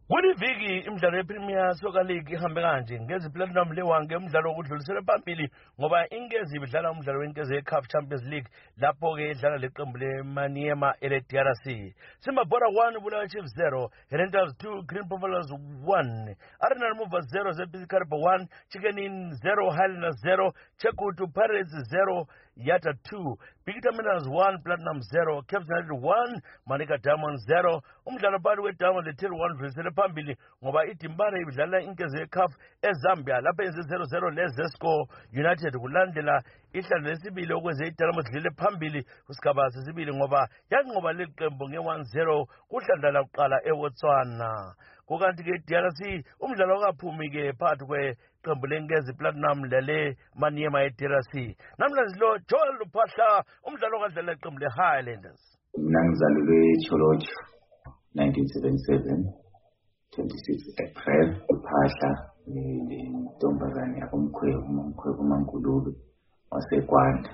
Kuliviki imidlalo yePremier Soccer League ihambe kanje ngezi platinum lewange umdlalo wokudlulisela phambili ngoba inkezi ibidlala umdlalo wenkezi yeCAF Champions League lapho ke idlala leqembu leManiema ele-DRC. Simba Bora 1 Bulawayo Chiefs 0, Herentals 2 Green Buffaloes 1, Arsenal Movers 0 ZPC Kariba 1, Chicken Inn 0 Highlanders 0, Chekutu Pirates 0 Yata 2, Big Terminals 1 Platinum 0, Caps United 1 Manica Diamonds 0. Umdlalo phakathi kweDiamonds le-Tier 1 dlulisele phambili ngoba iDimbane ibidlala inkezi yeCAF eZambia lapha yenze 0-0 leZesco United kulandela ihlalo lesibili okweze iDiamonds dlile phambili kusigaba sesibili ngoba yanqoba leli qembu nge-1-0 kuhlandla lakuqala eBotswana. Kukanti ke DRC umdlalo kaphumi ke phakathi kweqembu lenkezi Platinum lele Maniema ye-DRC. Namhlanje lo Joel Luphahla umdlalo kadlala iqembu le-Highlanders. Mina ngizalelwe eCholocho 1977 26 April uphahla intombazane yakomkhwebu uMaNkululu waseKwanda.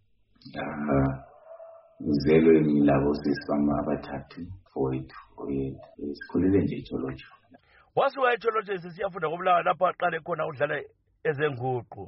Ngizelwe ngilabo sisi bami abathathu mfowethu sikhulele nje eCholocho. Wasuka eCholocho sisiyafunda koBulawayo lapho aqale khona udlala ezenguqu.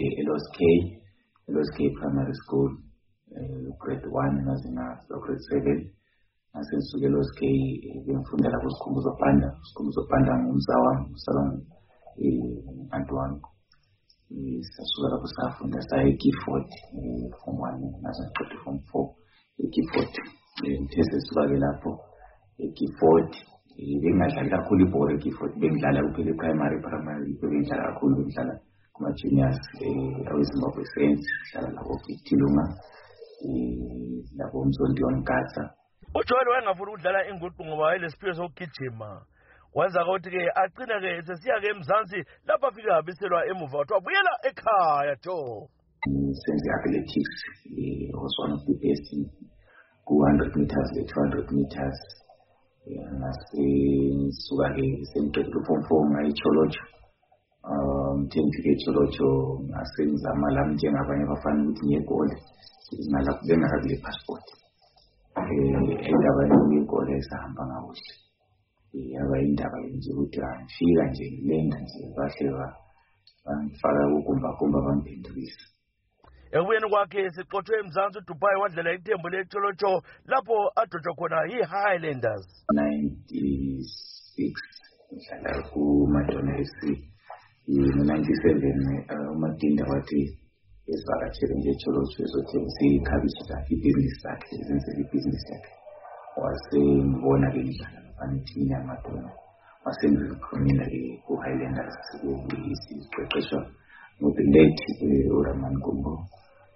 LOSK Primary School grade 1 nazinga grade 7. Ngasisuke LOSK bengifunda lapho Sikhumbuzo Panda ngumsawami Antoine. Sasuka lapho safunda saya eGifford form 1 nasengiqede form 4 eGifford. Ngithe sisuka ke lapho eGifford bengadlali kakhulu ibhola eGifford, bengidlala kuphela primary bengidlala kakhulu bengidlala kuma juniors aweZimbabwe Saints, dlala lapho Tilunga lapho uMzondiwan Gatsa. UJoel wayengafuna ukudlala inguqu ngoba wayelesiphiwo sokugijima. Kwenza ukuthi ke agcina ke sesiya ke eMzansi lapho afika abiselwa emuva wathi wabuyela ekhaya Jo. Senze athletics was one of the best in 200 meters le 200 meters. Nasuka ke sengiqedile form 4 ngayiCholocho. Ngithengile eCholocho ngasengizama lami njengabanye abafana ukuthi ngiyegoli nalapho bengakabi le passport. Indaba yegoli esahamba ngakuhle. Yaba indaba nje ukuthi ngifika nje ngilenga nje bahle bangifaka ukumba bangiphendulisa. Ekubuyeni kwakhe siqothwe eMzansi uDubai wadlala iqembu leCholocho lapho adotshwa khona yi-Highlanders. 96 ngihlala kuMadonna FC. 97 uMadinda wathi esivakatshele nje eCholocho ezothengisa ikhabishi lakhe ibhizinisi lakhe ezenzela ibhizinisi yakhe. Wasengibona ke ngidlala nabanithini yaMadonna. Wasengikhonela ke ku-Highlanders isiqeqeshwa ngoBelate uRaman Gumbo.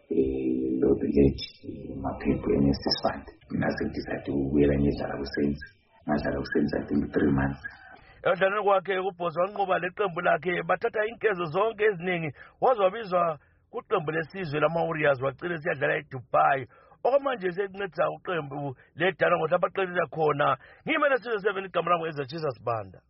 Belate Maphepho NSS Fund. Mina sengidecide ukubuyela ngiyedlala kuSaints. Ngadlala kuSaints I think 3 months. Edlaleni kwakhe uBhosi wanqoba leqembu lakhe bathatha inkezo zonke eziningi waze wabizwa kuqembu lesizwe lama-Warriors wagcina siyadlala eDubai. Okwamanje sekuncedisa uqembu leDana ngokuthi abaqeqesha khona ngimele sizwe 7 igama lami ezaChisas Banda.